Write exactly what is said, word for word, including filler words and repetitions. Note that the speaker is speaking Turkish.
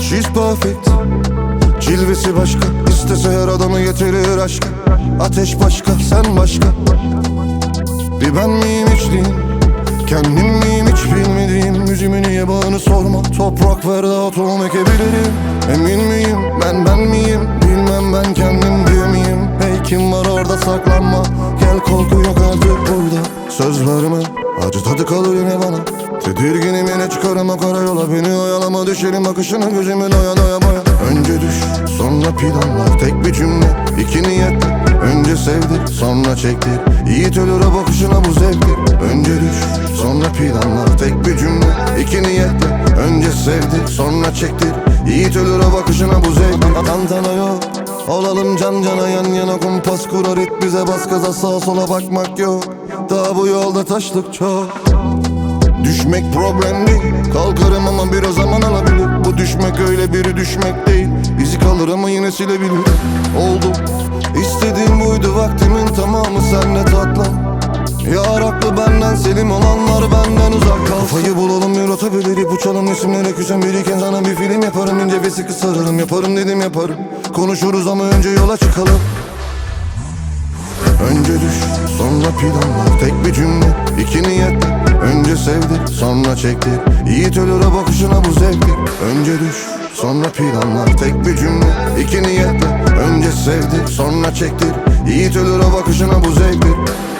She's perfect, cilvesi başka. İstese her adamı getirir aşka. Ateş başka, sen başka. Bir ben miyim hiç değil, kendim miyim hiç bilmediğim. Yüzümü niye bağını sorma, toprak ver daha tohum ekebilirim. Emin miyim, ben ben miyim, bilmem ben kendim diye miyim. Hey kim var orada, saklanma, gel korku yok artık burada. Söz verme, acı tadı kalır yine bana. Tedirginim yine çıkarım o karayyola. Beni oyalama, düşerim akışına, gözümün oya doya boya. Önce düş, sonra planlar, tek bir cümle, iki niyet. Önce sevdir, sonra çektir, yiğit ölür o bakışına, bu zevktir. Önce düş, sonra planlar, tek bir cümle, iki niyetle. Önce sevdir, sonra çektir, yiğit ölür o bakışına, bu zevktir. Tantana yok, olalım can cana, yan yana kumpas kurar it bize, bas gaza, sağa sola bakmak yok. Daha bu yolda taşlık çok. Düşmek problem değil, kalkarım ama biraz zaman alabilir. Bu düşmek öyle biri düşmek değil, izi kalır ama yine silebilir. Oldu, istediğim buydu, vaktimin tamamı senle tatlım. Yar haklı, benden selim olanlar benden uzak kalsın. Kafayı bulalım, bir rotabilir, ipuçalım isimlere küsen biriken. Sana bir film yaparım, ince ve sıkı sararım. Yaparım dedim yaparım, konuşuruz ama önce yola çıkalım. Önce düş, sonra planlar, tek bir cümle, iki niyet. Önce sevdir, sonra çektir, yiğit ölür o bakışına, bu zevktir. Önce düş, sonra planlar, tek bir cümle, iki niyet. Önce sevdir, sonra çektir, yiğit ölür o bakışına, bu zevktir.